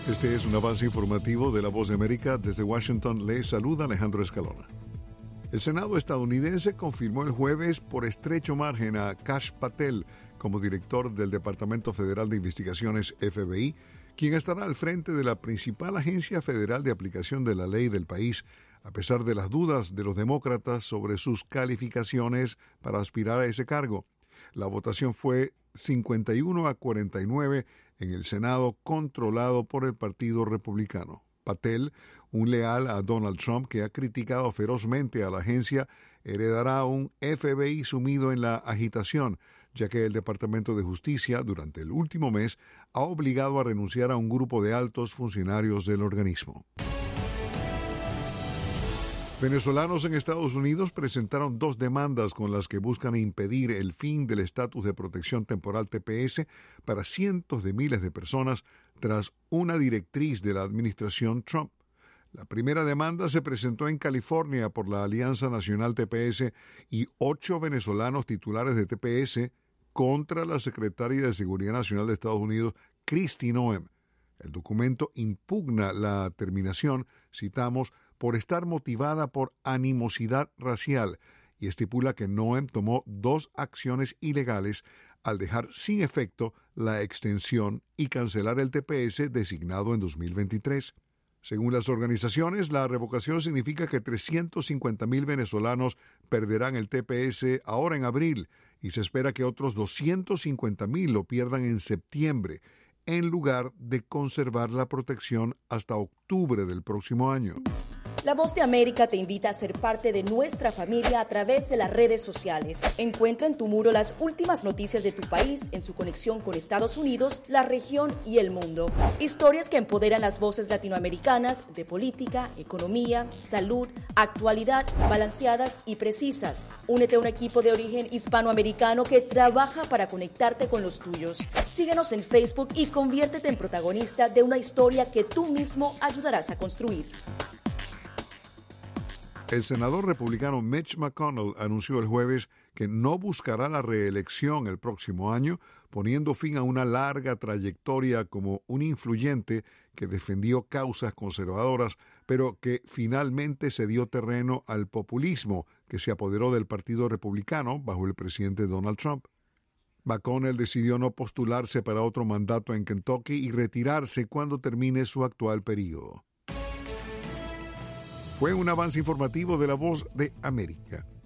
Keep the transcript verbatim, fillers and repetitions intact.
Este es un avance informativo de La Voz de América. Desde Washington les saluda Alejandro Escalona. El Senado estadounidense confirmó el jueves por estrecho margen a Kash Patel como director del Departamento Federal de Investigaciones F B I, quien estará al frente de la principal agencia federal de aplicación de la ley del país, a pesar de las dudas de los demócratas sobre sus calificaciones para aspirar a ese cargo. La votación fue cincuenta y uno a cuarenta y nueve en el Senado, controlado por el Partido Republicano. Patel, un leal a Donald Trump que ha criticado ferozmente a la agencia, heredará un F B I sumido en la agitación, ya que el Departamento de Justicia, durante el último mes, ha obligado a renunciar a un grupo de altos funcionarios del organismo. Venezolanos en Estados Unidos presentaron dos demandas con las que buscan impedir el fin del estatus de protección temporal T P S para cientos de miles de personas tras una directriz de la administración Trump. La primera demanda se presentó en California por la Alianza Nacional T P S y ocho venezolanos titulares de T P S contra la secretaria de Seguridad Nacional de Estados Unidos, Kristi Noem. El documento impugna la terminación, citamos, por estar motivada por animosidad racial y estipula que Noem tomó dos acciones ilegales al dejar sin efecto la extensión y cancelar el T P S designado en dos mil veintitrés. Según las organizaciones, la revocación significa que trescientos cincuenta mil venezolanos perderán el T P S ahora en abril y se espera que otros doscientos cincuenta mil lo pierdan en septiembre, en lugar de conservar la protección hasta octubre del próximo año. La Voz de América te invita a ser parte de nuestra familia a través de las redes sociales. Encuentra en tu muro las últimas noticias de tu país en su conexión con Estados Unidos, la región y el mundo. Historias que empoderan las voces latinoamericanas de política, economía, salud, actualidad, balanceadas y precisas. Únete a un equipo de origen hispanoamericano que trabaja para conectarte con los tuyos. Síguenos en Facebook y conviértete en protagonista de una historia que tú mismo ayudarás a construir. El senador republicano Mitch McConnell anunció el jueves que no buscará la reelección el próximo año, poniendo fin a una larga trayectoria como un influyente que defendió causas conservadoras, pero que finalmente cedió terreno al populismo que se apoderó del Partido Republicano bajo el presidente Donald Trump. McConnell decidió no postularse para otro mandato en Kentucky y retirarse cuando termine su actual período. Fue un avance informativo de La Voz de América.